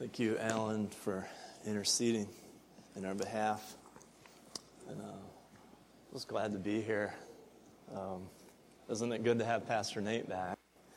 Thank you, Alan, for interceding in our behalf. And I was glad to be here. Isn't it good to have Pastor Nate back?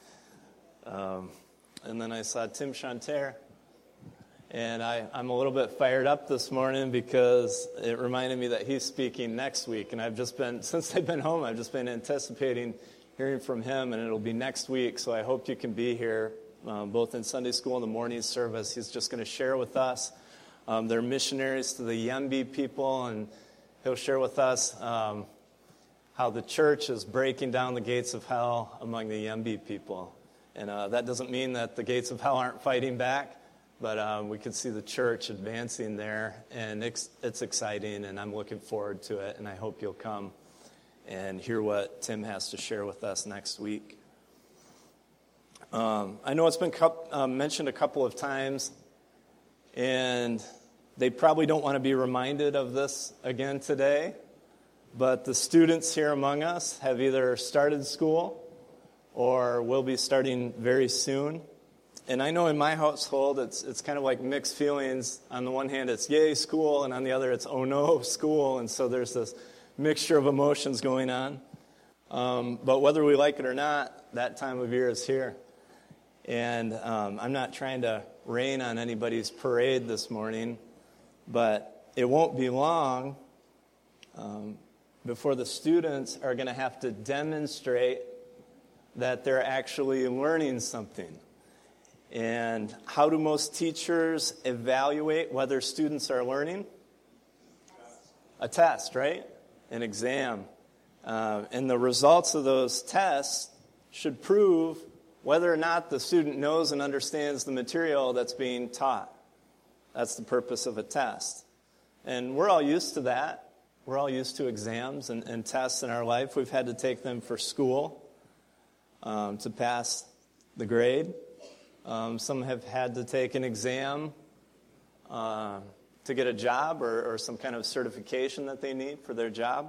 And then I saw Tim Chanter, and I'm a little bit fired up this morning because it reminded me that he's speaking next week. And since I've been home, I've just been anticipating hearing from him, and it'll be next week. So I hope you can be here. Both in Sunday school and the morning service. He's just going to share with us. They're missionaries to the Yembi people, and he'll share with us how the church is breaking down the gates of hell among the Yembi people. And that doesn't mean that the gates of hell aren't fighting back, but we can see the church advancing there, and it's exciting, and I'm looking forward to it, and I hope you'll come and hear what Tim has to share with us next week. I know it's been mentioned a couple of times, and they probably don't want to be reminded of this again today, but the students here among us have either started school or will be starting very soon. And I know in my household, it's kind of like mixed feelings. On the one hand, it's yay, school, and on the other, it's oh no, school. And so there's this mixture of emotions going on. But whether we like it or not, that time of year is here. And I'm not trying to rain on anybody's parade this morning, but it won't be long before the students are going to have to demonstrate that they're actually learning something. And how do most teachers evaluate whether students are learning? A test, right? An exam. And the results of those tests should prove whether or not the student knows and understands the material that's being taught. That's the purpose of a test. And we're all used to that. We're all used to exams and tests in our life. We've had to take them for school to pass the grade. Some have had to take an exam to get a job or some kind of certification that they need for their job.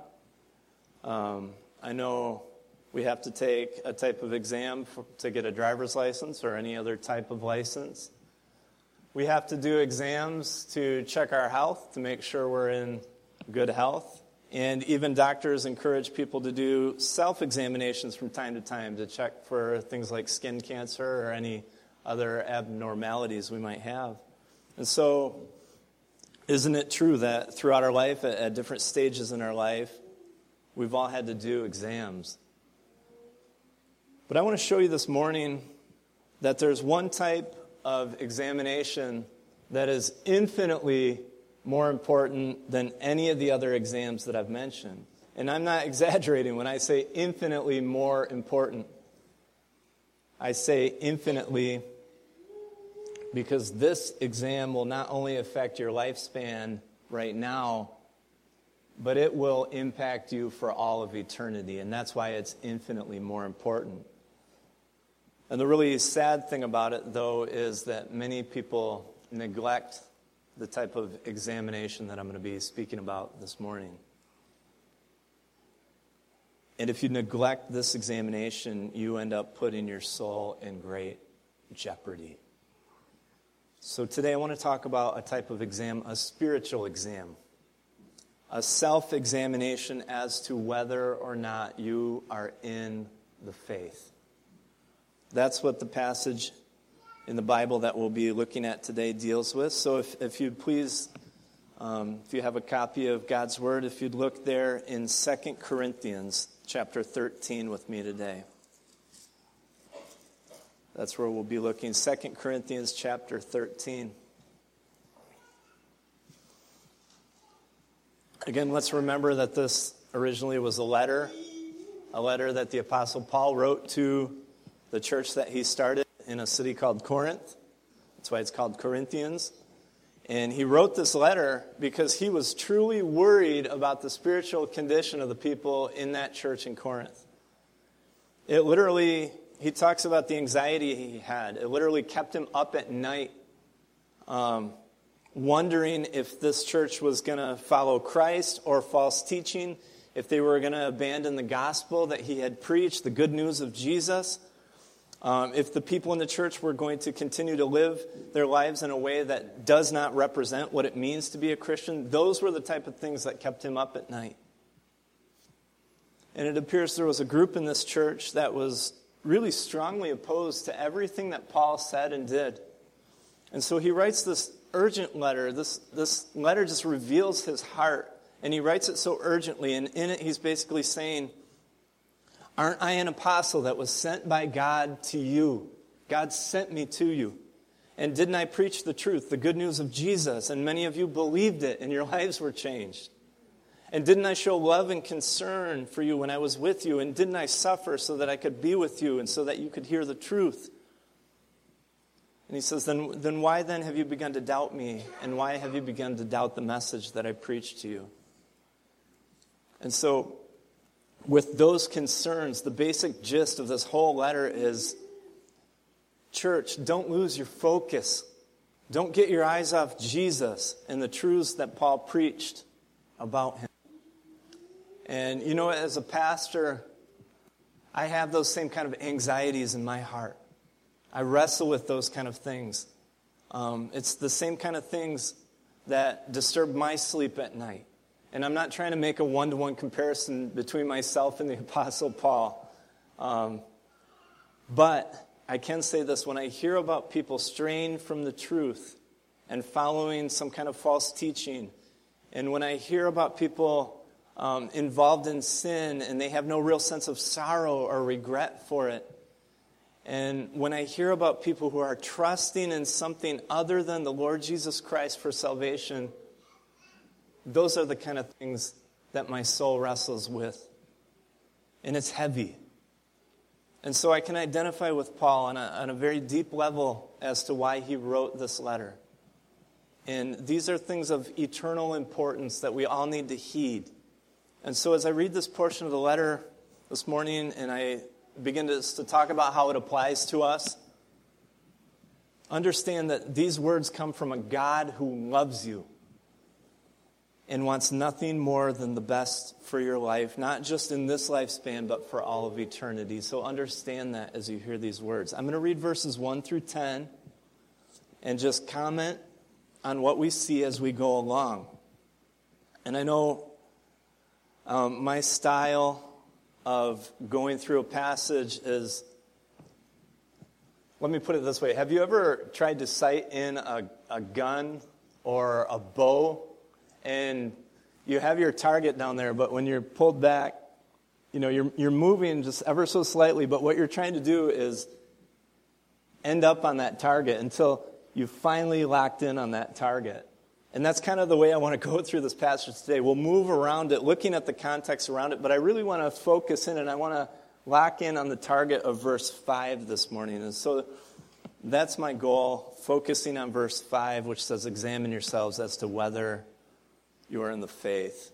I know we have to take a type of exam to get a driver's license or any other type of license. We have to do exams to check our health, to make sure we're in good health. And even doctors encourage people to do self-examinations from time to time to check for things like skin cancer or any other abnormalities we might have. And so, isn't it true that throughout our life, at different stages in our life, we've all had to do exams? But I want to show you this morning that there's one type of examination that is infinitely more important than any of the other exams that I've mentioned. And I'm not exaggerating when I say infinitely more important. I say infinitely because this exam will not only affect your lifespan right now, but it will impact you for all of eternity. And that's why it's infinitely more important. And the really sad thing about it, though, is that many people neglect the type of examination that I'm going to be speaking about this morning. And if you neglect this examination, you end up putting your soul in great jeopardy. So today I want to talk about a type of exam, a spiritual exam, a self-examination as to whether or not you are in the faith. That's what the passage in the Bible that we'll be looking at today deals with. So if you'd please, if you have a copy of God's Word, if you'd look there in 2 Corinthians chapter 13 with me today. That's where we'll be looking, 2 Corinthians chapter 13. Again, let's remember that this originally was a letter that the Apostle Paul wrote to the church that he started in a city called Corinth. That's why it's called Corinthians. And he wrote this letter because he was truly worried about the spiritual condition of the people in that church in Corinth. He talks about the anxiety he had. It literally kept him up at night, wondering if this church was going to follow Christ or false teaching, if they were going to abandon the gospel that he had preached, the good news of Jesus. If the people in the church were going to continue to live their lives in a way that does not represent what it means to be a Christian, those were the type of things that kept him up at night. And it appears there was a group in this church that was really strongly opposed to everything that Paul said and did. And so he writes this urgent letter. This letter just reveals his heart. And he writes it so urgently. And in it, he's basically saying, aren't I an apostle that was sent by God to you? God sent me to you. And didn't I preach the truth, the good news of Jesus? And many of you believed it, and your lives were changed. And didn't I show love and concern for you when I was with you? And didn't I suffer so that I could be with you and so that you could hear the truth? And he says, then why then have you begun to doubt me? And why have you begun to doubt the message that I preached to you? And so, with those concerns, the basic gist of this whole letter is, church, don't lose your focus. Don't get your eyes off Jesus and the truths that Paul preached about him. And you know, as a pastor, I have those same kind of anxieties in my heart. I wrestle with those kind of things. It's the same kind of things that disturb my sleep at night. And I'm not trying to make a one-to-one comparison between myself and the Apostle Paul. But I can say this, when I hear about people straying from the truth and following some kind of false teaching, and when I hear about people involved in sin and they have no real sense of sorrow or regret for it, and when I hear about people who are trusting in something other than the Lord Jesus Christ for salvation, those are the kind of things that my soul wrestles with. And it's heavy. And so I can identify with Paul on a very deep level as to why he wrote this letter. And these are things of eternal importance that we all need to heed. And so as I read this portion of the letter this morning and I begin to talk about how it applies to us, understand that these words come from a God who loves you and wants nothing more than the best for your life, not just in this lifespan, but for all of eternity. So understand that as you hear these words. I'm going to read verses 1 through 10 and just comment on what we see as we go along. And I know my style of going through a passage is, let me put it this way. Have you ever tried to sight in a gun or a bow, and you have your target down there, but when you're pulled back, you know, you're moving just ever so slightly, but what you're trying to do is end up on that target until you finally locked in on that target. And that's kind of the way I want to go through this passage today. We'll move around it, looking at the context around it, but I really want to focus in and I want to lock in on the target of verse 5 this morning. And so that's my goal, focusing on verse 5, which says, examine yourselves as to whether you are in the faith.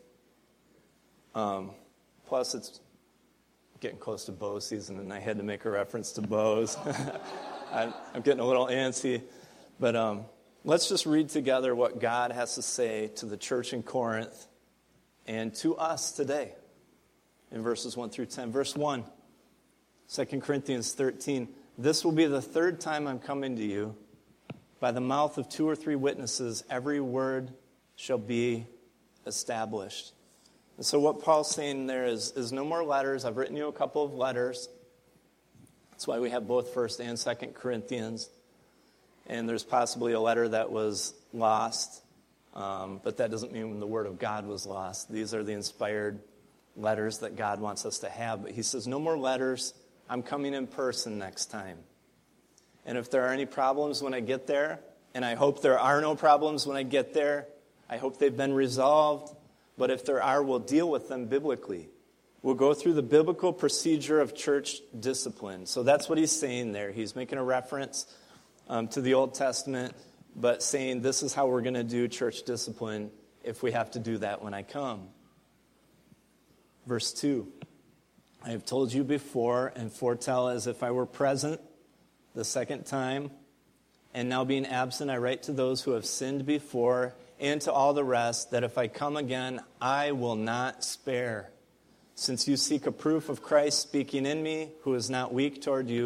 Plus, it's getting close to bow season, and I had to make a reference to bows. I'm getting a little antsy. But let's just read together what God has to say to the church in Corinth and to us today in verses 1 through 10. Verse 1, 2 Corinthians 13. This will be the third time I'm coming to you. By the mouth of 2 or 3 witnesses, every word shall be established. And so what Paul's saying there is no more letters. I've written you a couple of letters. That's why we have both 1 and 2 Corinthians. And there's possibly a letter that was lost, but that doesn't mean the Word of God was lost. These are the inspired letters that God wants us to have. But he says, no more letters. I'm coming in person next time. And if there are any problems when I get there, and I hope there are no problems when I get there, I hope they've been resolved. But if there are, we'll deal with them biblically. We'll go through the biblical procedure of church discipline. So that's what he's saying there. He's making a reference to the Old Testament, but saying this is how we're going to do church discipline if we have to do that when I come. Verse 2, I have told you before and foretell as if I were present the second time, and now being absent I write to those who have sinned before and to all the rest that if I come again I will not spare. Since you seek a proof of Christ speaking in me, who is not weak toward you,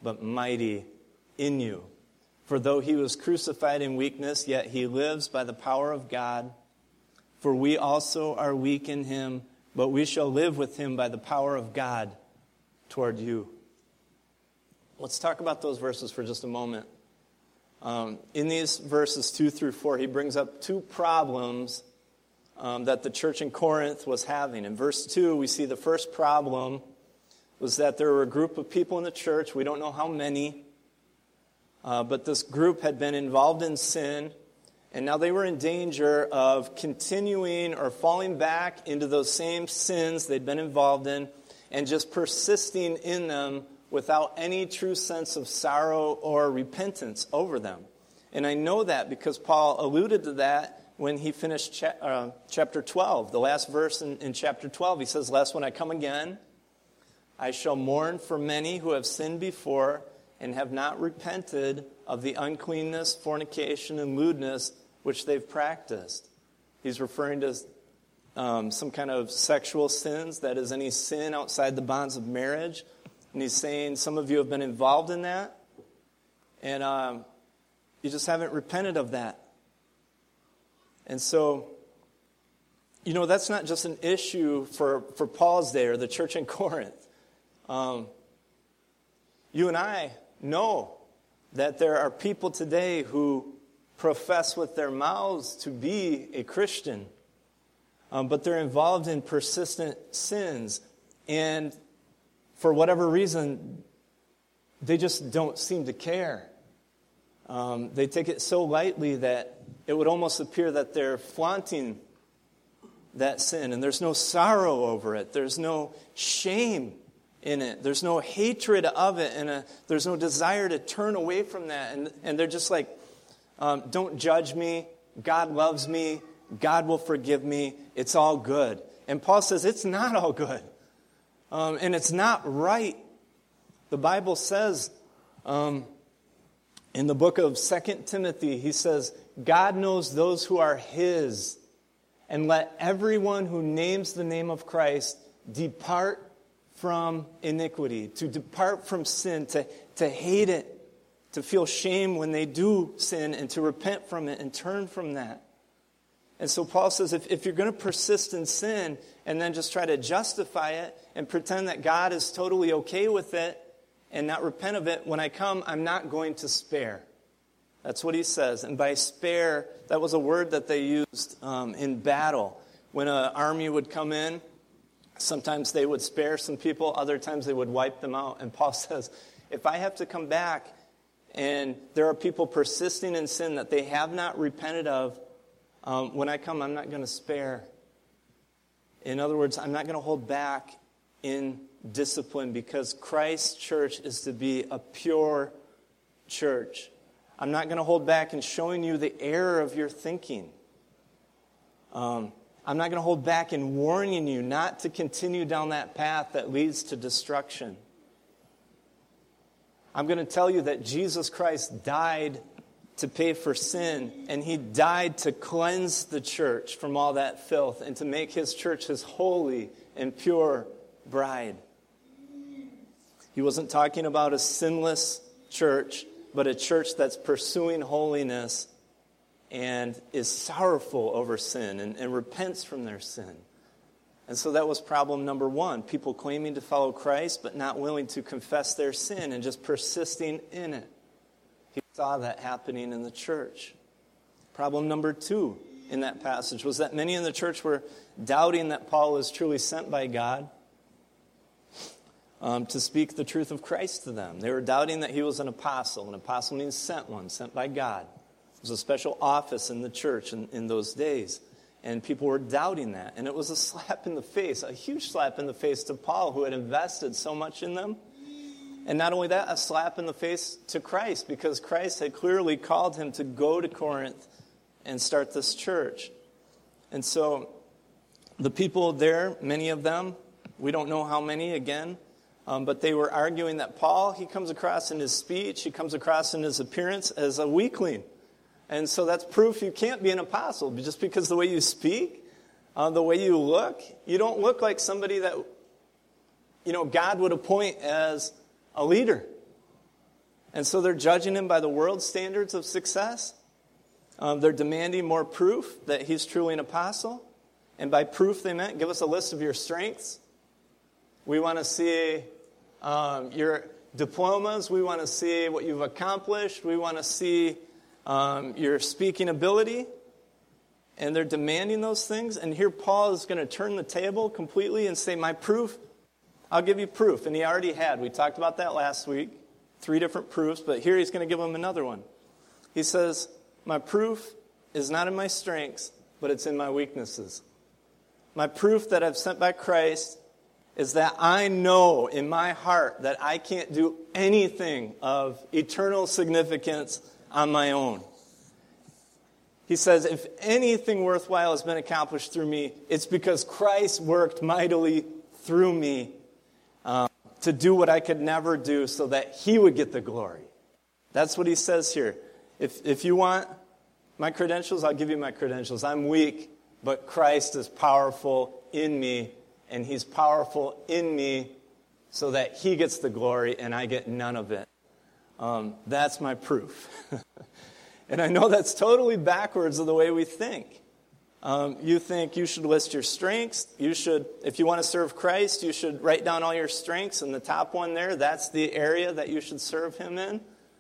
but mighty in you. For though he was crucified in weakness, yet he lives by the power of God. For we also are weak in him, but we shall live with him by the power of God toward you. Let's talk about those verses for just a moment. In these verses 2 through 4, he brings up two problems that the church in Corinth was having. In verse 2, we see the first problem was that there were a group of people in the church, we don't know how many, but this group had been involved in sin, and now they were in danger of continuing or falling back into those same sins they'd been involved in and just persisting in them without any true sense of sorrow or repentance over them. And I know that because Paul alluded to that when he finished chapter 12. The last verse in chapter 12, he says, "Lest when I come again, I shall mourn for many who have sinned before and have not repented of the uncleanness, fornication, and lewdness which they've practiced." He's referring to some kind of sexual sins, that is any sin outside the bonds of marriage. And he's saying some of you have been involved in that, and you just haven't repented of that. And so, that's not just an issue for Paul's day or the church in Corinth. You and I know that there are people today who profess with their mouths to be a Christian, but they're involved in persistent sins, and for whatever reason, they just don't seem to care. They take it so lightly that it would almost appear that they're flaunting that sin, and there's no sorrow over it. There's no shame in it. There's no hatred of it, and there's no desire to turn away from that. And they're just like, don't judge me. God loves me. God will forgive me. It's all good. And Paul says it's not all good. And it's not right. The Bible says in the book of 2 Timothy, he says, God knows those who are his, and let everyone who names the name of Christ depart from iniquity, to depart from sin, to hate it, to feel shame when they do sin, and to repent from it and turn from that. And so Paul says, if you're going to persist in sin and then just try to justify it and pretend that God is totally okay with it and not repent of it, when I come, I'm not going to spare. That's what he says. And by spare, that was a word that they used in battle. When an army would come in, sometimes they would spare some people, other times they would wipe them out. And Paul says, if I have to come back and there are people persisting in sin that they have not repented of, when I come, I'm not going to spare. In other words, I'm not going to hold back in discipline, because Christ's church is to be a pure church. I'm not going to hold back in showing you the error of your thinking. I'm not going to hold back in warning you not to continue down that path that leads to destruction. I'm going to tell you that Jesus Christ died to pay for sin, and he died to cleanse the church from all that filth and to make his church his holy and pure bride. He wasn't talking about a sinless church, but a church that's pursuing holiness and is sorrowful over sin and repents from their sin. And so that was problem number one. People claiming to follow Christ but not willing to confess their sin and just persisting in it. He saw that happening in the church. Problem number two in that passage was that many in the church were doubting that Paul was truly sent by God to speak the truth of Christ to them. They were doubting that he was an apostle. An apostle means sent one, sent by God. It was a special office in the church in those days. And people were doubting that. And it was a slap in the face, a huge slap in the face to Paul, who had invested so much in them. And not only that, a slap in the face to Christ, because Christ had clearly called him to go to Corinth and start this church. And so the people there, many of them, we don't know how many again, but they were arguing that Paul, he comes across in his speech, he comes across in his appearance as a weakling. And so that's proof you can't be an apostle. Just because the way you speak, the way you look, you don't look like somebody that, God would appoint as a leader. And so they're judging him by the world's standards of success. They're demanding more proof that he's truly an apostle. And by proof, they meant, give us a list of your strengths. We want to see your diplomas. We want to see what you've accomplished. We want to see your speaking ability. And they're demanding those things. And here Paul is going to turn the table completely and say, my proof, I'll give you proof. And he already had. We talked about that last week. 3 different proofs. But here he's going to give them another one. He says, my proof is not in my strengths, but it's in my weaknesses. My proof that I've sent by Christ is that I know in my heart that I can't do anything of eternal significance on my own. He says, if anything worthwhile has been accomplished through me, it's because Christ worked mightily through me to do what I could never do so that he would get the glory. That's what he says here. If you want my credentials, I'll give you my credentials. I'm weak, but Christ is powerful in me, and he's powerful in me so that he gets the glory and I get none of it. That's my proof. And I know that's totally backwards of the way we think. You think you should list your strengths. You should, if you want to serve Christ, you should write down all your strengths, and the top one there, that's the area that you should serve him in.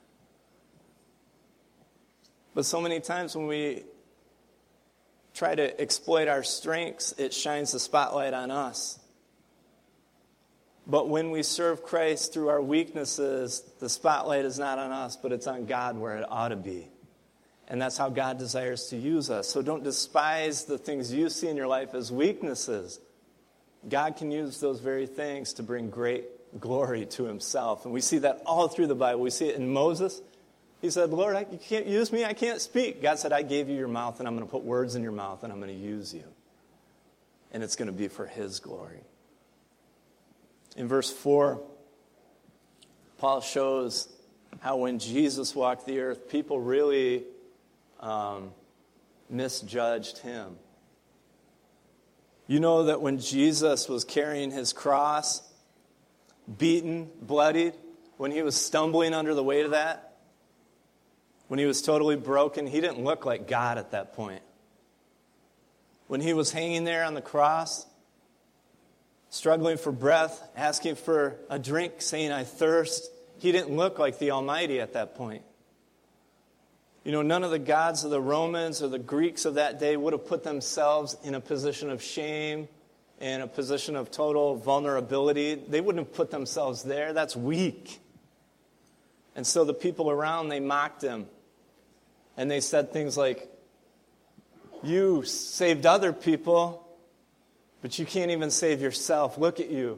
But so many times when we try to exploit our strengths, it shines the spotlight on us. But when we serve Christ through our weaknesses, the spotlight is not on us, but it's on God where it ought to be. And that's how God desires to use us. So don't despise the things you see in your life as weaknesses. God can use those very things to bring great glory to himself. And we see that all through the Bible. We see it in Moses. He said, Lord, you can't use me. I can't speak. God said, I gave you your mouth, and I'm going to put words in your mouth, and I'm going to use you. And it's going to be for his glory. In verse 4, Paul shows how when Jesus walked the earth, people really misjudged him. You know that when Jesus was carrying his cross, beaten, bloodied, when he was stumbling under the weight of that, when he was totally broken, he didn't look like God at that point. When he was hanging there on the cross, struggling for breath, asking for a drink, saying, I thirst, he didn't look like the Almighty at that point. You know, none of the gods of the Romans or the Greeks of that day would have put themselves in a position of shame, in a position of total vulnerability. They wouldn't have put themselves there. That's weak. And so the people around, they mocked him. And they said things like, you saved other people, but you can't even save yourself. Look at you.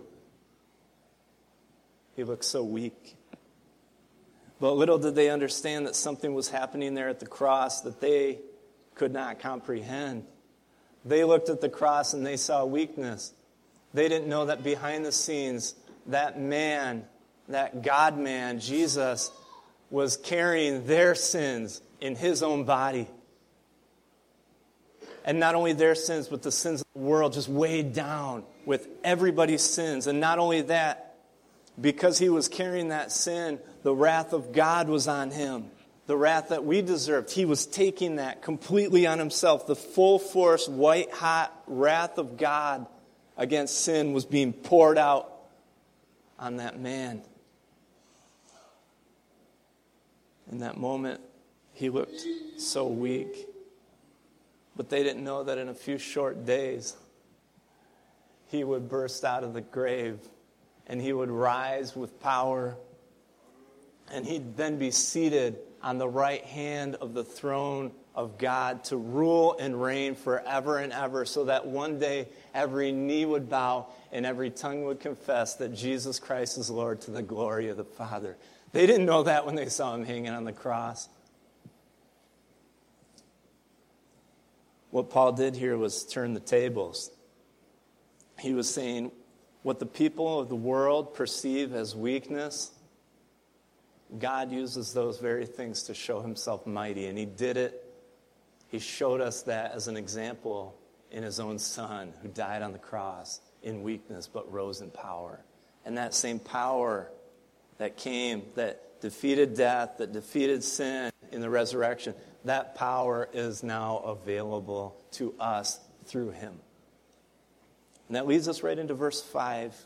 He looks so weak. But little did they understand that something was happening there at the cross that they could not comprehend. They looked at the cross and they saw weakness. They didn't know that behind the scenes, that man, that God-man, Jesus, was carrying their sins in his own body. And not only their sins, but the sins of the world, just weighed down with everybody's sins. And not only that, because he was carrying that sin, the wrath of God was on him. The wrath that we deserved. He was taking that completely on himself. The full force, white-hot wrath of God against sin was being poured out on that man. In that moment, he looked so weak. But they didn't know that in a few short days, he would burst out of the grave and he would rise with power. And he'd then be seated on the right hand of the throne of God to rule and reign forever and ever, so that one day every knee would bow and every tongue would confess that Jesus Christ is Lord, to the glory of the Father. They didn't know that when they saw him hanging on the cross. What Paul did here was turn the tables. He was saying what the people of the world perceive as weakness, God uses those very things to show himself mighty. And he did it. He showed us that as an example in his own Son, who died on the cross in weakness but rose in power. And that same power that came, that defeated death, that defeated sin in the resurrection, that power is now available to us through him. And that leads us right into verse 5.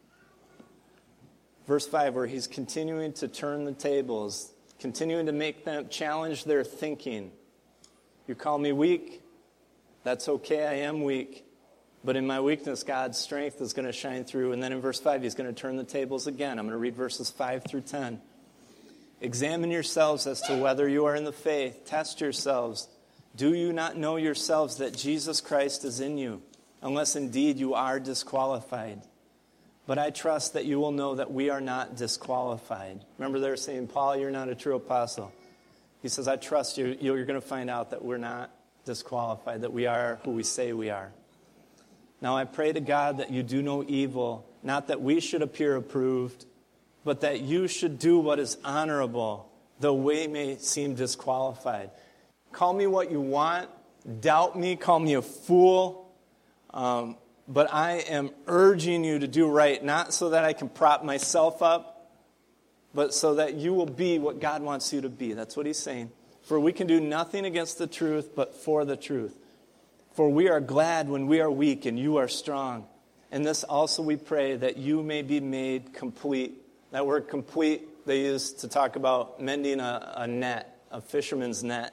Verse 5, where he's continuing to turn the tables, continuing to make them challenge their thinking. You call me weak? That's okay, I am weak. But in my weakness, God's strength is going to shine through. And then in verse 5, he's going to turn the tables again. I'm going to read verses 5 through 10. Examine yourselves as to whether you are in the faith. Test yourselves. Do you not know yourselves that Jesus Christ is in you, unless indeed you are disqualified? But I trust that you will know that we are not disqualified. Remember they're saying, Paul, you're not a true apostle. He says, I trust you. You're going to find out that we're not disqualified, that we are who we say we are. Now I pray to God that you do no evil, not that we should appear approved, but that you should do what is honorable, though we may seem disqualified. Call me what you want, doubt me, call me a fool, but I am urging you to do right, not so that I can prop myself up, but so that you will be what God wants you to be. That's what he's saying. For we can do nothing against the truth, but for the truth. For we are glad when we are weak and you are strong. And this also we pray, that you may be made complete. That word complete they use to talk about mending a net, a fisherman's net.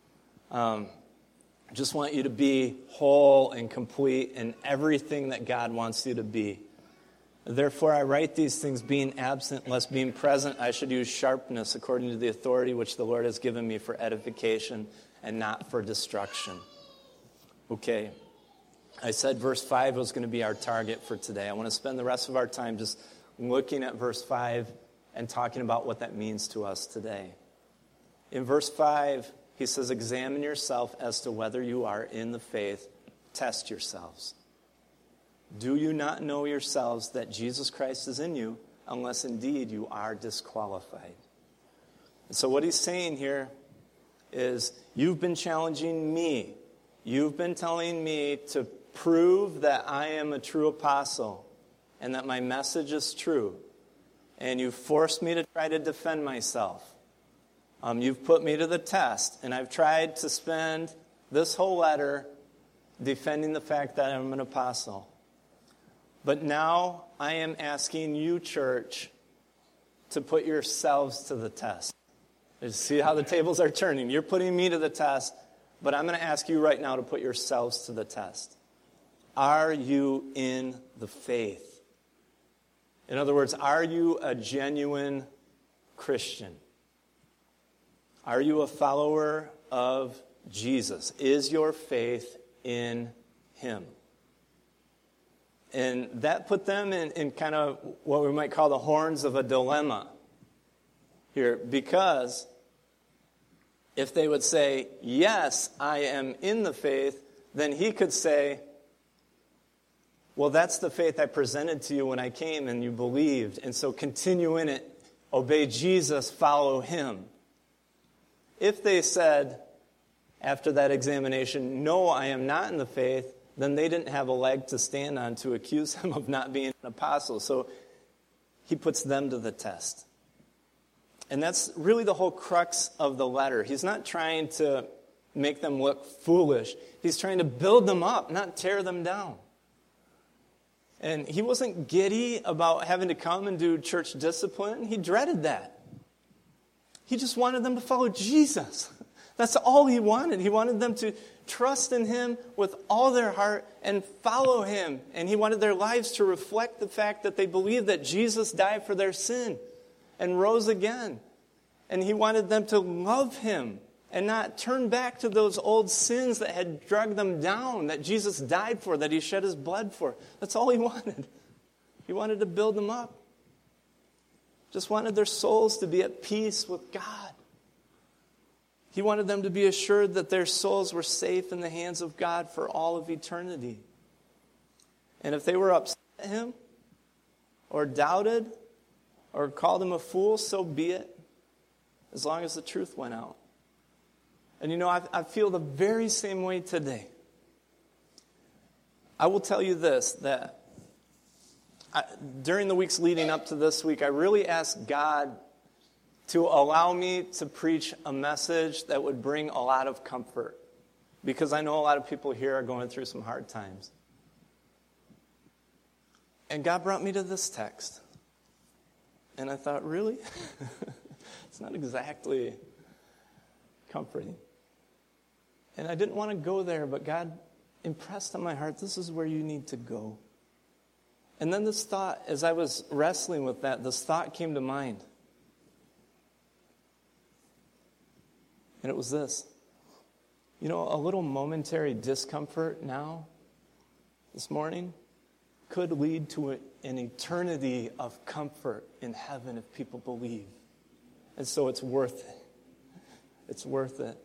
Just want you to be whole and complete in everything that God wants you to be. Therefore I write these things being absent, lest being present I should use sharpness according to the authority which the Lord has given me for edification and not for destruction. Okay, I said verse 5 was going to be our target for today. I want to spend the rest of our time just looking at verse 5 and talking about what that means to us today. In verse 5, he says, examine yourself as to whether you are in the faith. Test yourselves. Do you not know yourselves that Jesus Christ is in you, unless indeed you are disqualified? And so what he's saying here is, you've been challenging me. You've been telling me to prove that I am a true apostle and that my message is true. And you've forced me to try to defend myself. You've put me to the test. And I've tried to spend this whole letter defending the fact that I'm an apostle. But now I am asking you, church, to put yourselves to the test. See how the tables are turning. You're putting me to the test. But I'm going to ask you right now to put yourselves to the test. Are you in the faith? In other words, are you a genuine Christian? Are you a follower of Jesus? Is your faith in him? And that put them in kind of what we might call the horns of a dilemma here, because if they would say, yes, I am in the faith, then he could say, well, that's the faith I presented to you when I came and you believed, and so continue in it, obey Jesus, follow him. If they said, after that examination, no, I am not in the faith, then they didn't have a leg to stand on to accuse him of not being an apostle. So he puts them to the test. And that's really the whole crux of the letter. He's not trying to make them look foolish. He's trying to build them up, not tear them down. And he wasn't giddy about having to come and do church discipline. He dreaded that. He just wanted them to follow Jesus. That's all he wanted. He wanted them to trust in him with all their heart and follow him. And he wanted their lives to reflect the fact that they believed that Jesus died for their sin and rose again. And he wanted them to love him and not turn back to those old sins that had dragged them down, that Jesus died for, that he shed his blood for. That's all he wanted. He wanted to build them up. Just wanted their souls to be at peace with God. He wanted them to be assured that their souls were safe in the hands of God for all of eternity. And if they were upset at him or doubted or called him a fool, so be it, as long as the truth went out. And you know, I feel the very same way today. I will tell you this, that during the weeks leading up to this week, I really asked God to allow me to preach a message that would bring a lot of comfort, because I know a lot of people here are going through some hard times. And God brought me to this text. And I thought, really? It's not exactly comforting. And I didn't want to go there, but God impressed on my heart, this is where you need to go. And then this thought, as I was wrestling with that, this thought came to mind. And it was this. You know, a little momentary discomfort now, this morning, could lead to an eternity of comfort in heaven if people believe. And so it's worth it. It's worth it.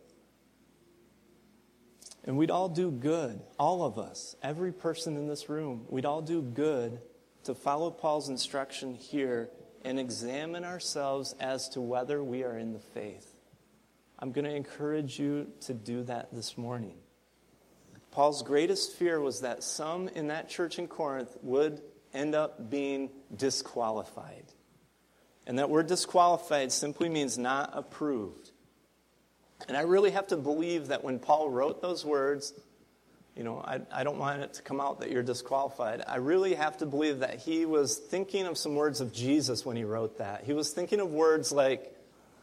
And we'd all do good, all of us, every person in this room, we'd all do good to follow Paul's instruction here and examine ourselves as to whether we are in the faith. I'm going to encourage you to do that this morning. Paul's greatest fear was that some in that church in Corinth would end up being disqualified. And that word disqualified simply means not approved. And I really have to believe that when Paul wrote those words, you know, I don't want it to come out that you're disqualified. I really have to believe that he was thinking of some words of Jesus when he wrote that. He was thinking of words like,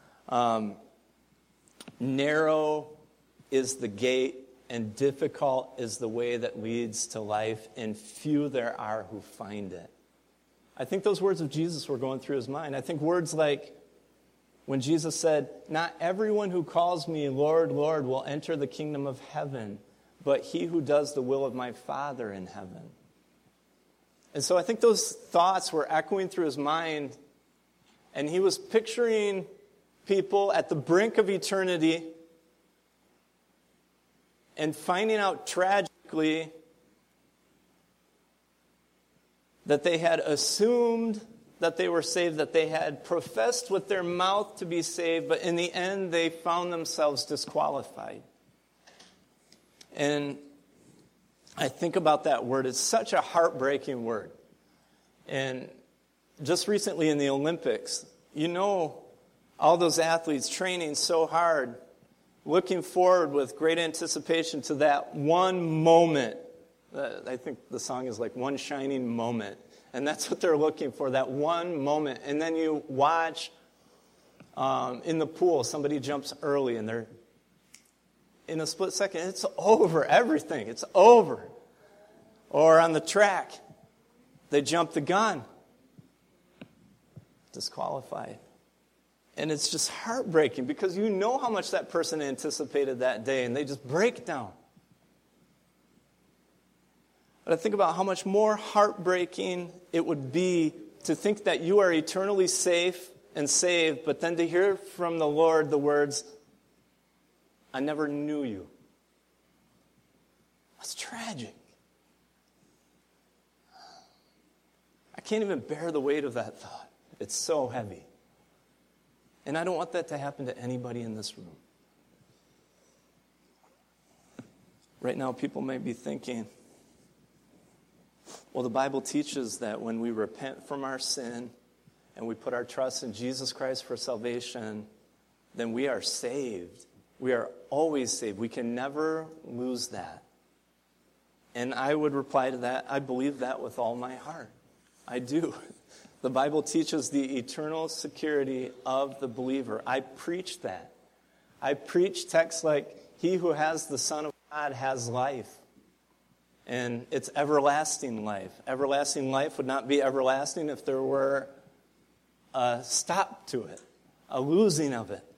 narrow is the gate and difficult is the way that leads to life, and few there are who find it. I think those words of Jesus were going through his mind. I think words like when Jesus said, not everyone who calls me Lord, Lord will enter the kingdom of heaven, but he who does the will of my Father in heaven. And so I think those thoughts were echoing through his mind, and he was picturing people at the brink of eternity and finding out tragically that they had assumed that they were saved, that they had professed with their mouth to be saved, but in the end they found themselves disqualified. And I think about that word. It's such a heartbreaking word. And just recently in the Olympics, you know, all those athletes training so hard, looking forward with great anticipation to that one moment. I think the song is like One Shining Moment. And that's what they're looking for, that one moment. And then you watch in the pool, somebody jumps early and they're in a split second, it's over, everything, it's over. Or on the track, they jump the gun, disqualified. And it's just heartbreaking because you know how much that person anticipated that day and they just break down. But I think about how much more heartbreaking it would be to think that you are eternally safe and saved, but then to hear from the Lord the words, I never knew you. That's tragic. I can't even bear the weight of that thought. It's so heavy. And I don't want that to happen to anybody in this room. Right now, people may be thinking, well, the Bible teaches that when we repent from our sin and we put our trust in Jesus Christ for salvation, then we are saved. We are always saved. We can never lose that. And I would reply to that, I believe that with all my heart. I do. The Bible teaches the eternal security of the believer. I preach that. I preach texts like, he who has the Son of God has life. And it's everlasting life. Everlasting life would not be everlasting if there were a stop to it, a losing of it.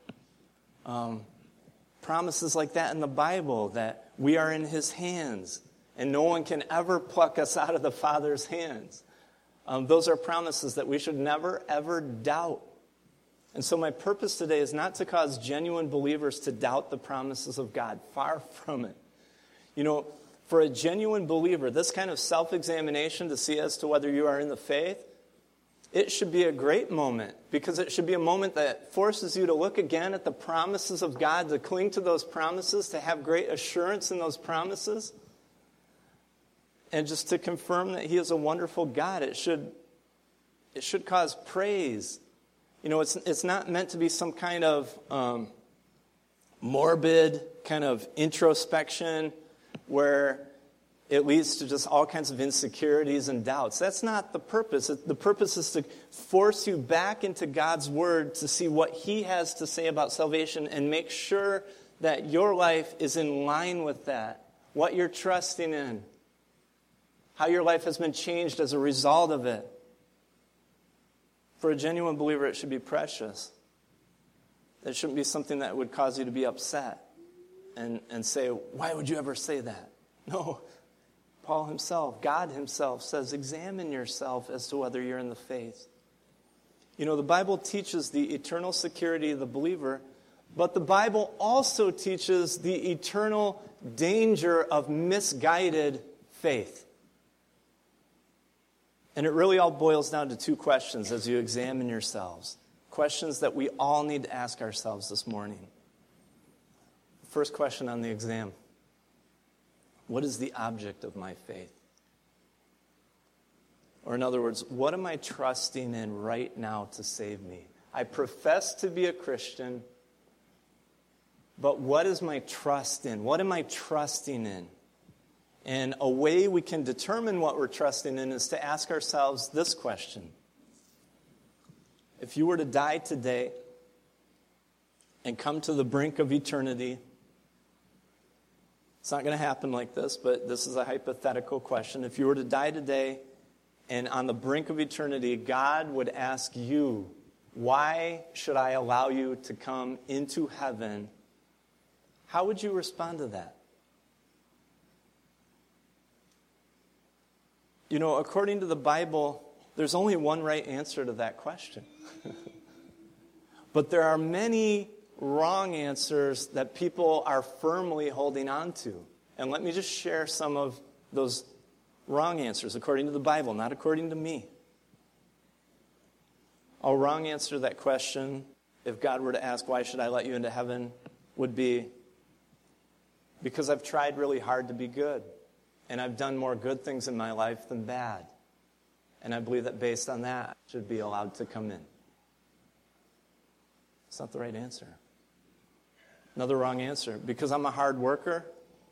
Promises like that in the Bible, that we are in his hands and no one can ever pluck us out of the Father's hands. Those are promises that we should never, ever doubt. And so my purpose today is not to cause genuine believers to doubt the promises of God. Far from it. You know, for a genuine believer, this kind of self-examination to see as to whether you are in the faith, it should be a great moment, because it should be a moment that forces you to look again at the promises of God, to cling to those promises, to have great assurance in those promises, and just to confirm that he is a wonderful God. It should It should cause praise. It's not meant to be some kind of morbid kind of introspection where it leads to just all kinds of insecurities and doubts. That's not the purpose. The purpose is to force you back into God's Word to see what He has to say about salvation and make sure that your life is in line with that, what you're trusting in, how your life has been changed as a result of it. For a genuine believer, it should be precious. It shouldn't be something that would cause you to be upset and say, why would you ever say that? No. Paul himself, God himself says, examine yourself as to whether you're in the faith. The Bible teaches the eternal security of the believer, but the Bible also teaches the eternal danger of misguided faith. And it really all boils down to two questions as you examine yourselves. Questions that we all need to ask ourselves this morning. First question on the exam. What is the object of my faith? Or in other words, what am I trusting in right now to save me? I profess to be a Christian, but what is my trust in? What am I trusting in? And a way we can determine what we're trusting in is to ask ourselves this question. If you were to die today and come to the brink of eternity, it's not going to happen like this, but this is a hypothetical question. If you were to die today and on the brink of eternity, God would ask you, why should I allow you to come into heaven? How would you respond to that? According to the Bible, there's only one right answer to that question. But there are many wrong answers that people are firmly holding on to. And let me just share some of those wrong answers according to the Bible, not according to me. A wrong answer to that question, if God were to ask, why should I let you into heaven, would be, because I've tried really hard to be good. And I've done more good things in my life than bad. And I believe that based on that, I should be allowed to come in. It's not the right answer. Another wrong answer. Because I'm a hard worker,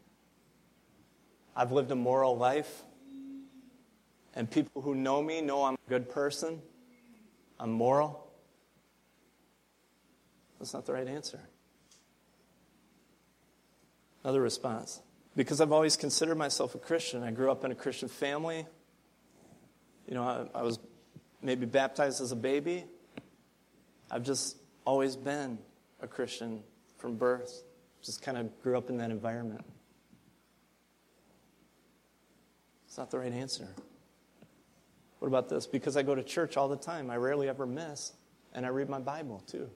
I've lived a moral life, and people who know me know I'm a good person, I'm moral. That's not the right answer. Another response. Because I've always considered myself a Christian. I grew up in a Christian family. I was maybe baptized as a baby. I've just always been a Christian from birth. Just kind of grew up in that environment. It's not the right answer. What about this? Because I go to church all the time. I rarely ever miss. And I read my Bible too.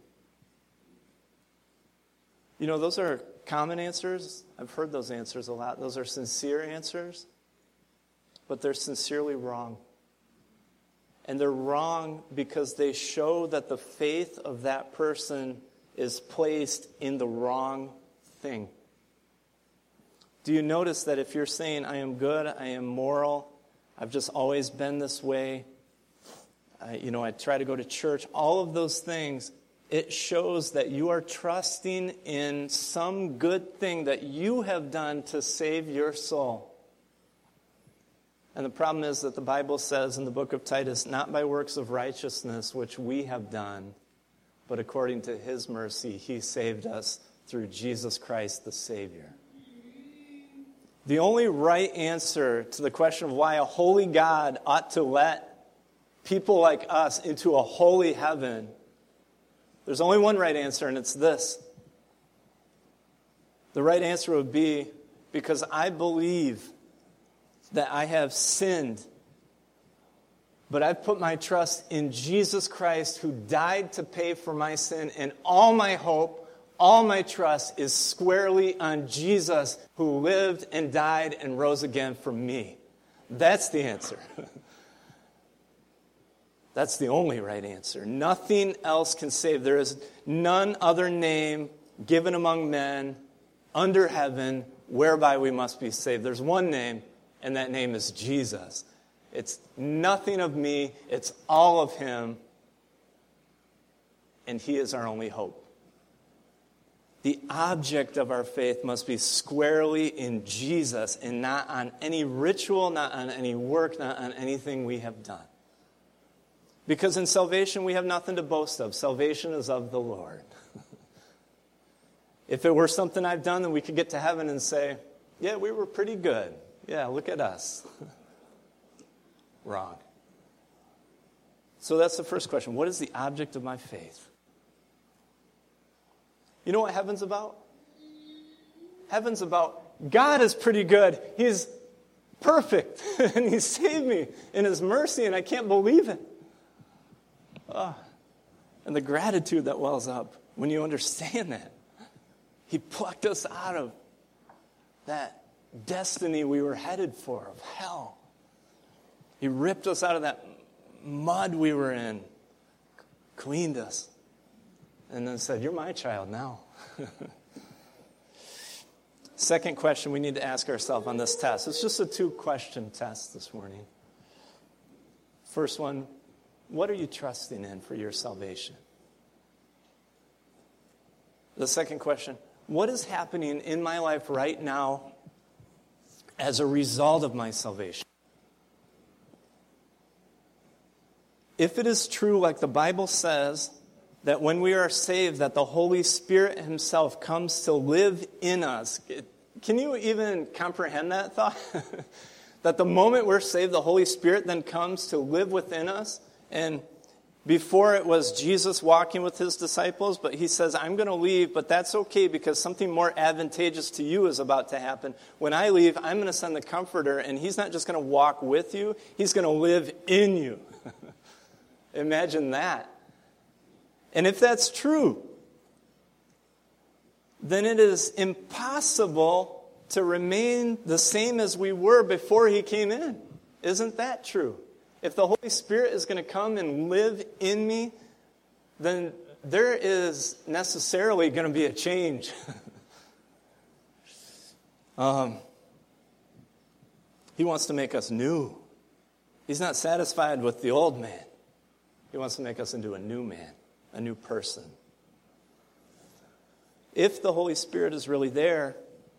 Those are common answers. I've heard those answers a lot. Those are sincere answers. But they're sincerely wrong. And they're wrong because they show that the faith of that person is placed in the wrong thing. Do you notice that if you're saying, I am good, I am moral, I've just always been this way, I try to go to church, all of those things, it shows that you are trusting in some good thing that you have done to save your soul. And the problem is that the Bible says in the book of Titus, not by works of righteousness which we have done, but according to His mercy, He saved us through Jesus Christ the Savior. The only right answer to the question of why a holy God ought to let people like us into a holy heaven, there's only one right answer, and it's this. The right answer would be, because I believe that I have sinned, but I've put my trust in Jesus Christ who died to pay for my sin, and all my hope, all my trust is squarely on Jesus who lived and died and rose again for me. That's the answer. That's the only right answer. Nothing else can save. There is none other name given among men under heaven whereby we must be saved. There's one name, and that name is Jesus. It's nothing of me. It's all of him. And he is our only hope. The object of our faith must be squarely in Jesus and not on any ritual, not on any work, not on anything we have done. Because in salvation, we have nothing to boast of. Salvation is of the Lord. If it were something I've done, then we could get to heaven and say, yeah, we were pretty good. Yeah, look at us. Wrong. So that's the first question. What is the object of my faith? You know what heaven's about? Heaven's about God is pretty good. He's perfect. And he saved me in his mercy, and I can't believe it. And the gratitude that wells up when you understand that. He plucked us out of that destiny we were headed for, of hell. He ripped us out of that mud we were in, cleaned us, and then said, you're my child now. Second question we need to ask ourselves on this test. It's just a 2-question test this morning. First one, what are you trusting in for your salvation? The second question, what is happening in my life right now as a result of my salvation? If it is true, like the Bible says, that when we are saved, that the Holy Spirit himself comes to live in us. Can you even comprehend that thought? That the moment we're saved, the Holy Spirit then comes to live within us. And before it was Jesus walking with his disciples, but he says, I'm going to leave, but that's okay because something more advantageous to you is about to happen. When I leave, I'm going to send the Comforter, and he's not just going to walk with you, he's going to live in you. Imagine that. And if that's true, then it is impossible to remain the same as we were before he came in. Isn't that true? If the Holy Spirit is going to come and live in me, then there is necessarily going to be a change. He wants to make us new. He's not satisfied with the old man. He wants to make us into a new man, a new person. If the Holy Spirit is really there,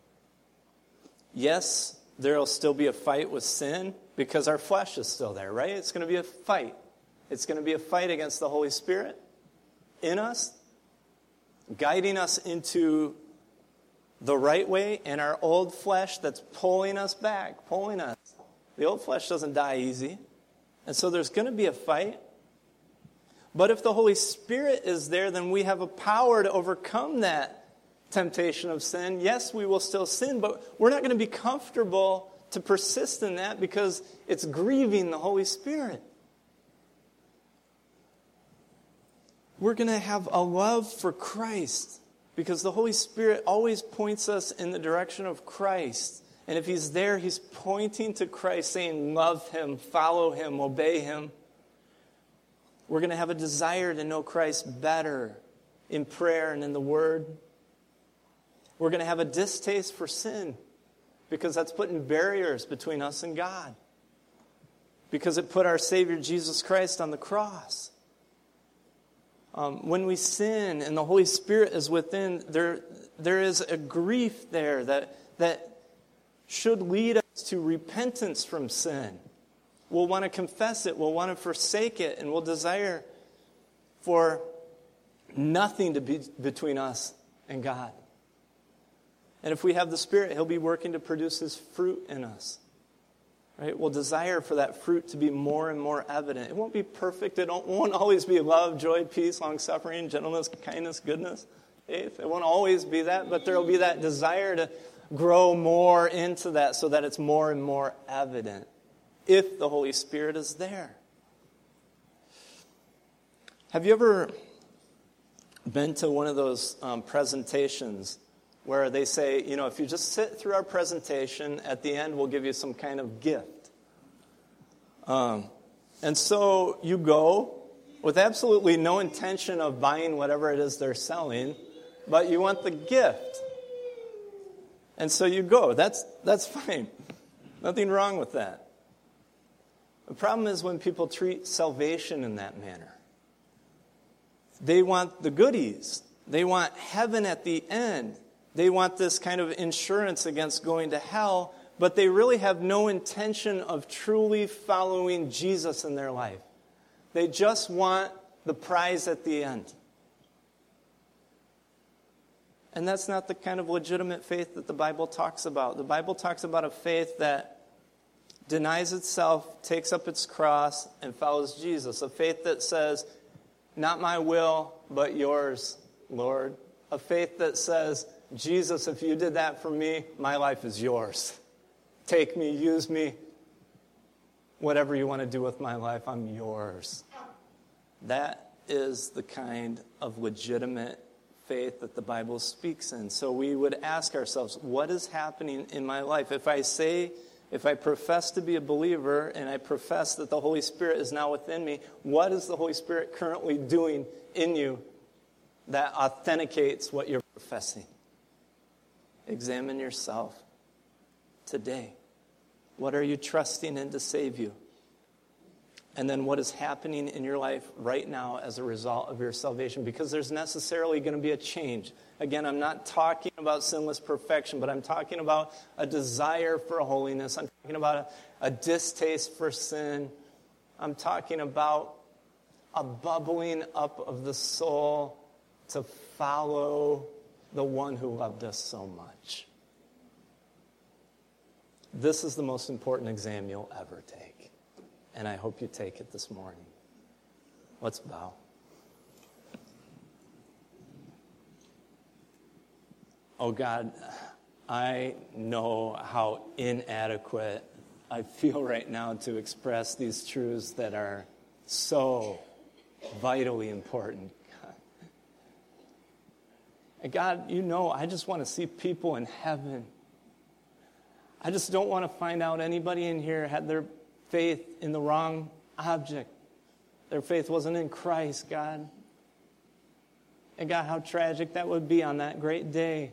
yes, there will still be a fight with sin because our flesh is still there, right? It's going to be a fight. It's going to be a fight against the Holy Spirit in us, guiding us into the right way, and our old flesh that's pulling us back, pulling us. The old flesh doesn't die easy. And so there's going to be a fight. But if the Holy Spirit is there, then we have a power to overcome that temptation of sin. Yes, we will still sin, but we're not going to be comfortable to persist in that because it's grieving the Holy Spirit. We're going to have a love for Christ because the Holy Spirit always points us in the direction of Christ. And if he's there, he's pointing to Christ, saying, love him, follow him, obey him. We're going to have a desire to know Christ better in prayer and in the Word. We're going to have a distaste for sin because that's putting barriers between us and God. Because it put our Savior Jesus Christ on the cross. When we sin and the Holy Spirit is within, there is a grief there that should lead us to repentance from sin. We'll want to confess it. We'll want to forsake it. And we'll desire for nothing to be between us and God. And if we have the Spirit, he'll be working to produce his fruit in us. Right? We'll desire for that fruit to be more and more evident. It won't be perfect. It won't always be love, joy, peace, long-suffering, gentleness, kindness, goodness, faith. It won't always be that. But there will be that desire to grow more into that so that it's more and more evident. If the Holy Spirit is there. Have you ever been to one of those presentations where they say, you know, if you just sit through our presentation, at the end we'll give you some kind of gift. And so you go with absolutely no intention of buying whatever it is they're selling, but you want the gift. And so you go. That's fine. Nothing wrong with that. The problem is when people treat salvation in that manner. They want the goodies. They want heaven at the end. They want this kind of insurance against going to hell, but they really have no intention of truly following Jesus in their life. They just want the prize at the end. And that's not the kind of legitimate faith that the Bible talks about. The Bible talks about a faith that denies itself, takes up its cross, and follows Jesus. A faith that says, not my will, but yours, Lord. A faith that says, Jesus, if you did that for me, my life is yours. Take me, use me. Whatever you want to do with my life, I'm yours. That is the kind of legitimate faith that the Bible speaks in. So we would ask ourselves, what is happening in my life? If I profess to be a believer and I profess that the Holy Spirit is now within me, what is the Holy Spirit currently doing in you that authenticates what you're professing? Examine yourself today. What are you trusting in to save you? And then what is happening in your life right now as a result of your salvation? Because there's necessarily going to be a change. Again, I'm not talking about sinless perfection, but I'm talking about a desire for holiness. I'm talking about a distaste for sin. I'm talking about a bubbling up of the soul to follow the one who loved us so much. This is the most important exam you'll ever take. And I hope you take it this morning. Let's bow. Oh God, I know how inadequate I feel right now to express these truths that are so vitally important. And God, you know, I just want to see people in heaven. I just don't want to find out anybody in here had their faith in the wrong object. Their faith wasn't in Christ, God. And God, how tragic that would be on that great day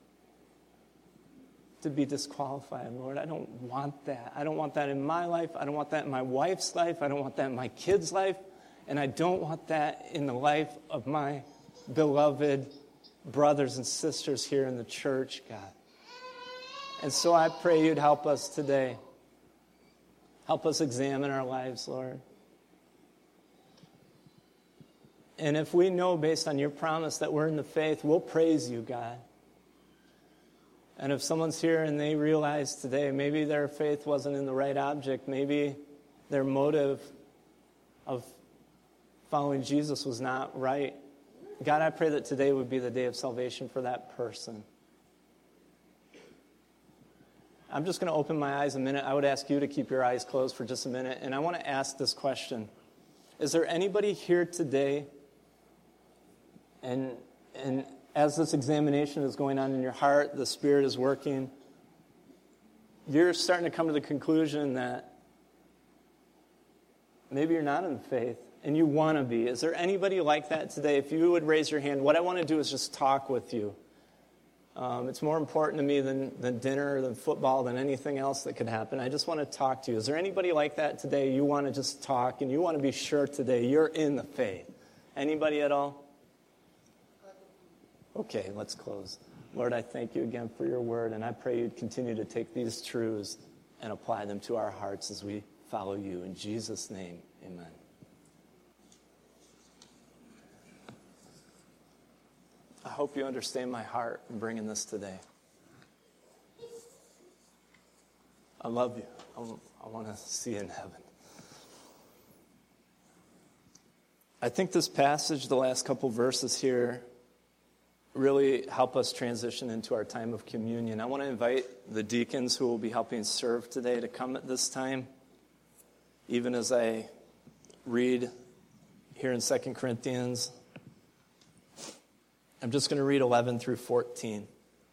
to be disqualified, Lord. I don't want that. I don't want that in my life. I don't want that in my wife's life. I don't want that in my kid's life. And I don't want that in the life of my beloved brothers and sisters here in the church, God. And so I pray you'd help us today. Help us examine our lives, Lord. And if we know based on your promise that we're in the faith, we'll praise you, God. And if someone's here and they realize today maybe their faith wasn't in the right object, maybe their motive of following Jesus was not right, God, I pray that today would be the day of salvation for that person. I'm just going to open my eyes a minute. I would ask you to keep your eyes closed for just a minute. And I want to ask this question. Is there anybody here today, and as this examination is going on in your heart, the Spirit is working, you're starting to come to the conclusion that maybe you're not in the faith and you want to be. Is there anybody like that today? If you would raise your hand, what I want to do is just talk with you. It's more important to me than dinner, than football, than anything else that could happen. I just want to talk to you. Is there anybody like that today? You want to just talk and you want to be sure today you're in the faith. Anybody at all? Okay, let's close. Lord, I thank you again for your word, and I pray you'd continue to take these truths and apply them to our hearts as we follow you. In Jesus' name, amen. I hope you understand my heart in bringing this today. I love you. I want to see you in heaven. I think this passage, the last couple verses here, really help us transition into our time of communion. I want to invite the deacons who will be helping serve today to come at this time, even as I read here in 2 Corinthians. I'm just going to read 11 through 14.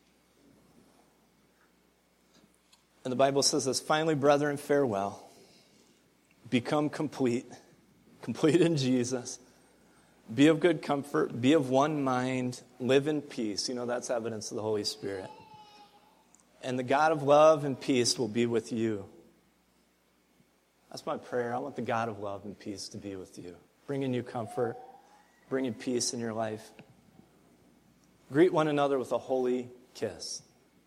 And the Bible says this, "Finally, brethren, farewell. Become complete in Jesus. Be of good comfort, be of one mind, live in peace." You know, that's evidence of the Holy Spirit. "And the God of love and peace will be with you. That's my prayer. I want the God of love and peace to be with you, bringing you comfort, bringing peace in your life. Greet one another with a holy kiss.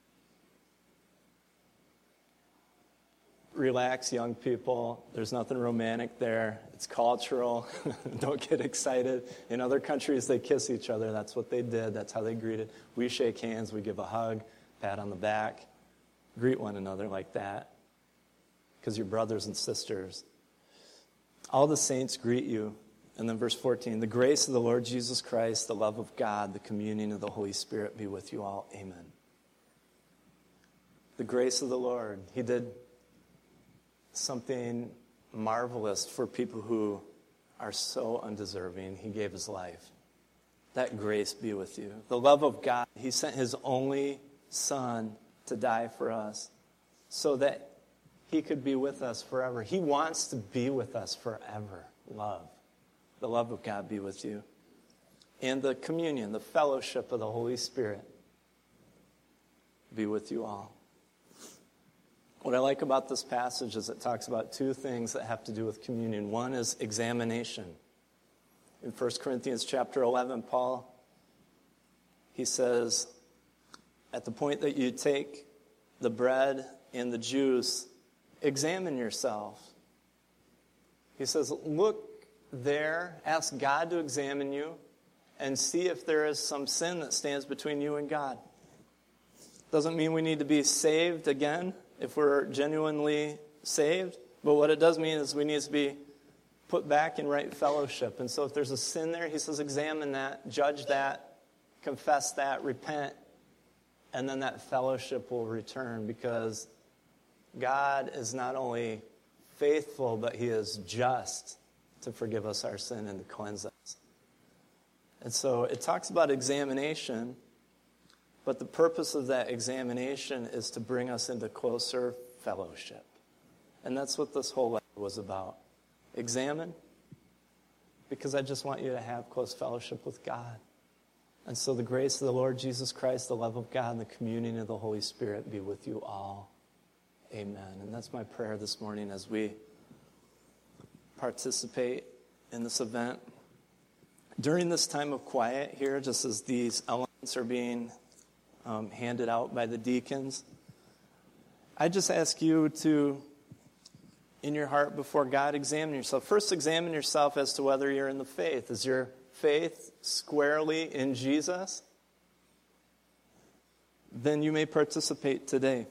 Relax, young people. There's nothing romantic there. It's cultural. Don't get excited. In other countries, they kiss each other. That's what they did. That's how they greeted. We shake hands. We give a hug, pat on the back. Greet one another like that because you're brothers and sisters. All the saints greet you. And then verse 14, the grace of the Lord Jesus Christ, the love of God, the communion of the Holy Spirit be with you all. Amen. The grace of the Lord. He did something marvelous for people who are so undeserving. He gave his life. That grace be with you. The love of God. He sent his only Son to die for us so that he could be with us forever. He wants to be with us forever. Love. The love of God be with you. And the communion, the fellowship of the Holy Spirit be with you all. What I like about this passage is it talks about two things that have to do with communion. One is examination. In 1 Corinthians chapter 11, Paul, he says, at the point that you take the bread and the juice, examine yourself. He says, look there, ask God to examine you, and see if there is some sin that stands between you and God. Doesn't mean we need to be saved again if we're genuinely saved, but what it does mean is we need to be put back in right fellowship. And so if there's a sin there, he says examine that, judge that, confess that, repent, and then that fellowship will return, because God is not only faithful, but he is just to forgive us our sin and to cleanse us. And so it talks about examination, but the purpose of that examination is to bring us into closer fellowship. And that's what this whole letter was about. Examine, because I just want you to have close fellowship with God. And so the grace of the Lord Jesus Christ, the love of God, and the communion of the Holy Spirit be with you all. Amen. And that's my prayer this morning as we participate in this event. During this time of quiet here, just as these elements are being handed out by the deacons, I just ask you to, in your heart before God, examine yourself. First, examine yourself as to whether you're in the faith. Is your faith squarely in Jesus? Then you may participate today.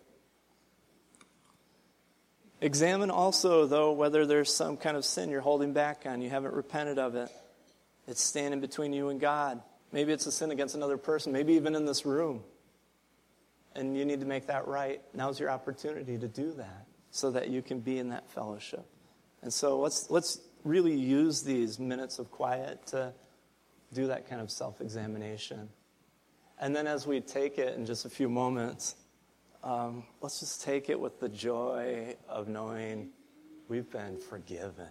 Examine also, though, whether there's some kind of sin you're holding back on. You haven't repented of it. It's standing between you and God. Maybe it's a sin against another person, maybe even in this room. And you need to make that right. Now's your opportunity to do that so that you can be in that fellowship. And so let's really use these minutes of quiet to do that kind of self-examination. And then as we take it in just a few moments, let's just take it with the joy of knowing we've been forgiven.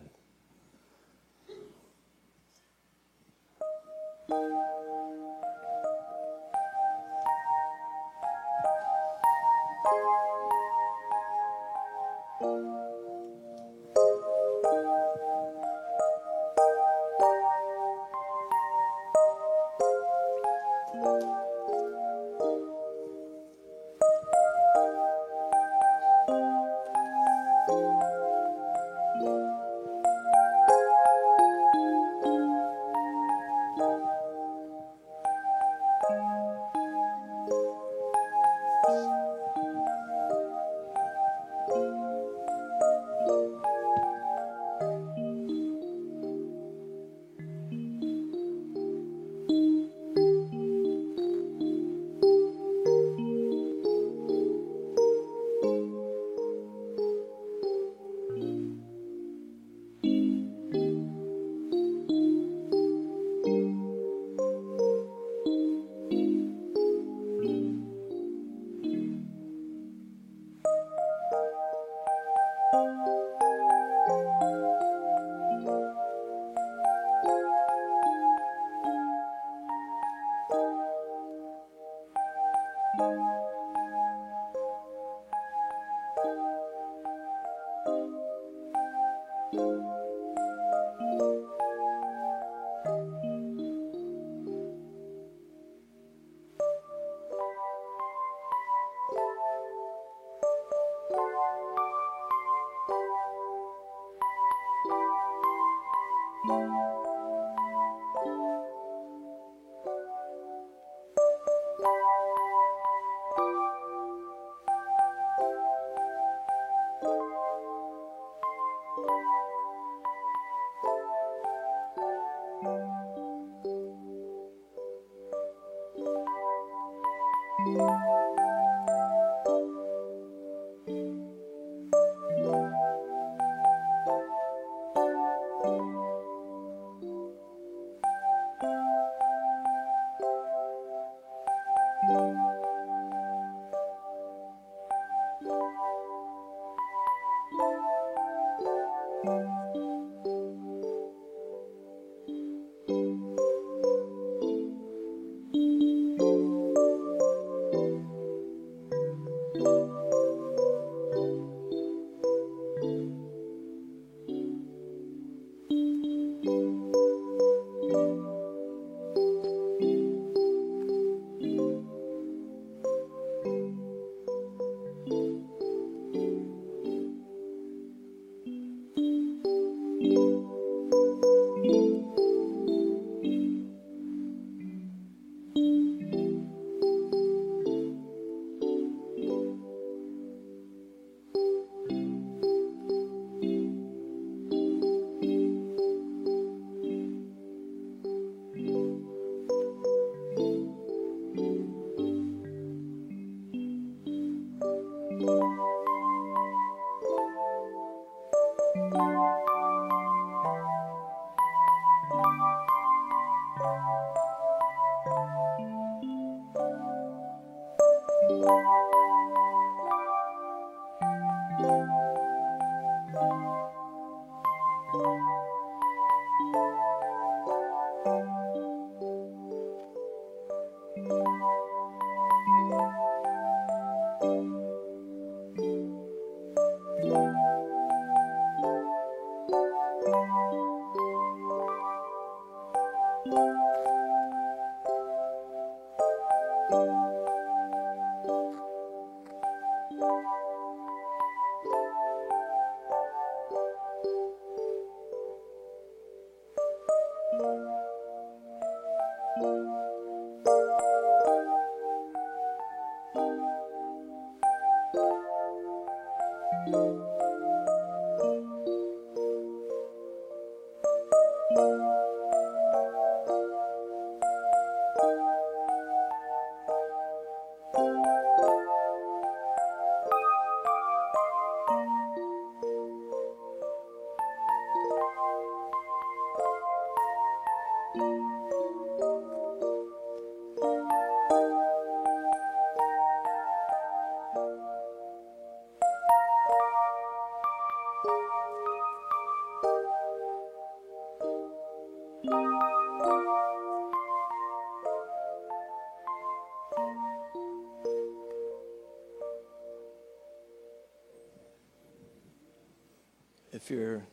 If you're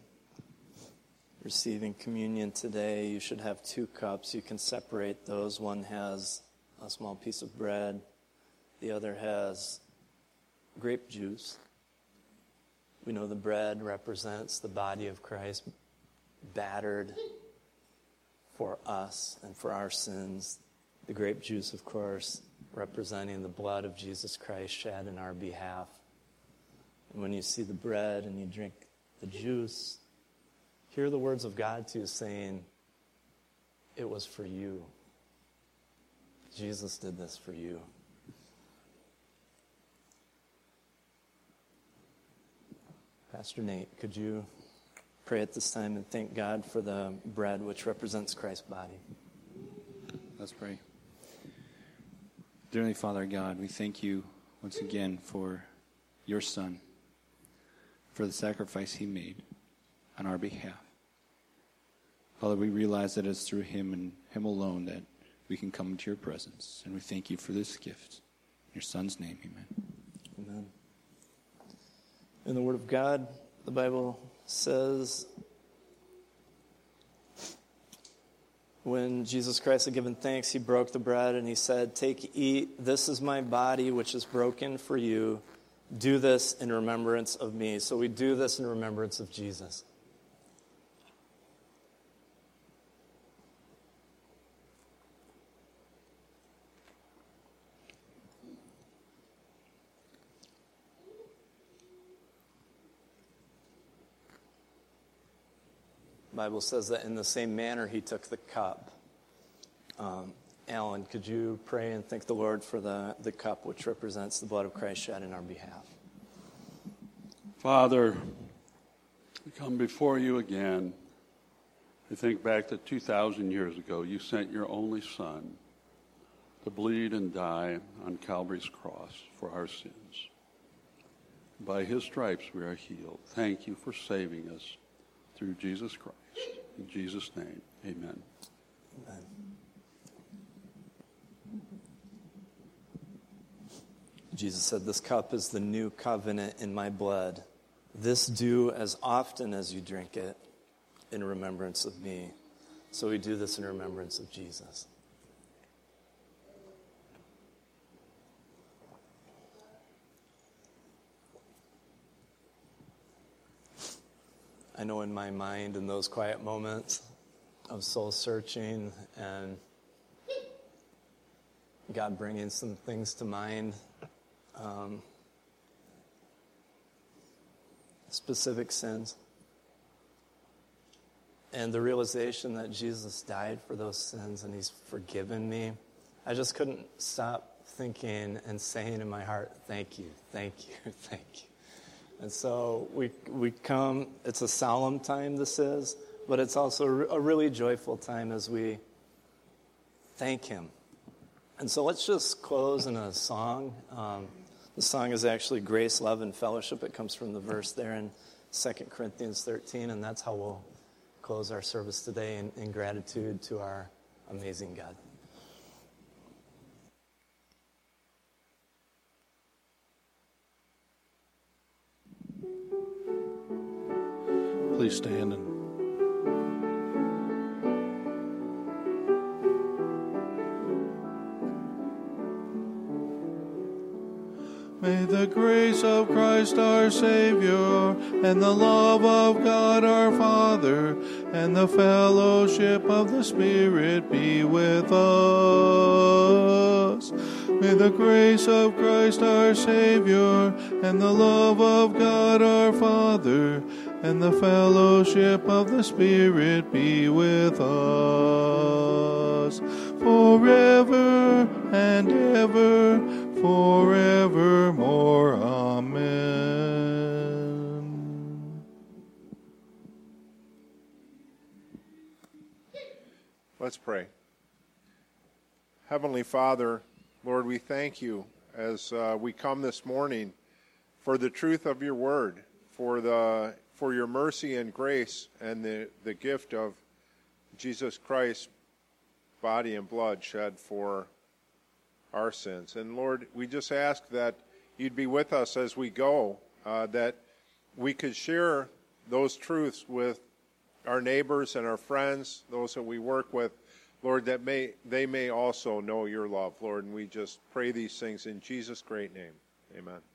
receiving communion today, you should have 2 cups. You can separate those. One has a small piece of bread. The other has grape juice. We know the bread represents the body of Christ battered for us and for our sins. The grape juice, of course, representing the blood of Jesus Christ shed in our behalf. And when you see the bread and you drink the juice, hear the words of God too saying, it was for you. Jesus did this for you. Pastor Nate, could you pray at this time and thank God for the bread which represents Christ's body? Let's pray. Dearly Father God, we thank you once again for your Son, for the sacrifice he made on our behalf. Father, we realize that it's through him and him alone that we can come into your presence. And we thank you for this gift. In your Son's name, amen. Amen. In the Word of God, the Bible says, when Jesus Christ had given thanks, he broke the bread and he said, "Take, eat, this is my body which is broken for you. Do this in remembrance of me." So we do this in remembrance of Jesus. The Bible says that in the same manner he took the cup. Alan, could you pray and thank the Lord for the cup which represents the blood of Christ shed in our behalf? Father, we come before you again. I think back to 2,000 years ago, you sent your only Son to bleed and die on Calvary's cross for our sins. By his stripes we are healed. Thank you for saving us through Jesus Christ. In Jesus' name, amen. Amen. Jesus said, "This cup is the new covenant in my blood. This do as often as you drink it in remembrance of me." So we do this in remembrance of Jesus. I know in my mind, in those quiet moments of soul searching and God bringing some things to mind, specific sins, and the realization that Jesus died for those sins and he's forgiven me, I just couldn't stop thinking and saying in my heart, thank you, thank you, thank you. And so we come, it's a solemn time this is, but it's also a really joyful time as we thank him. And so let's just close in a song. The song is actually Grace, Love, and Fellowship. It comes from the verse there in 2 Corinthians 13, and that's how we'll close our service today in gratitude to our amazing God. Please stand and may the grace of Christ our Savior, and the love of God our Father, and the fellowship of the Spirit be with us. May the grace of Christ our Savior, and the love of God our Father, and the fellowship of the Spirit be with us forever and ever, forevermore. Amen. Let's pray. Heavenly Father, Lord, we thank you as we come this morning for the truth of your word, for your mercy and grace and the gift of Jesus Christ's body and blood shed for our sins. And Lord, we just ask that you'd be with us as we go, that we could share those truths with our neighbors and our friends, those that we work with, Lord, that they may also know your love, Lord. And we just pray these things in Jesus' great name. Amen.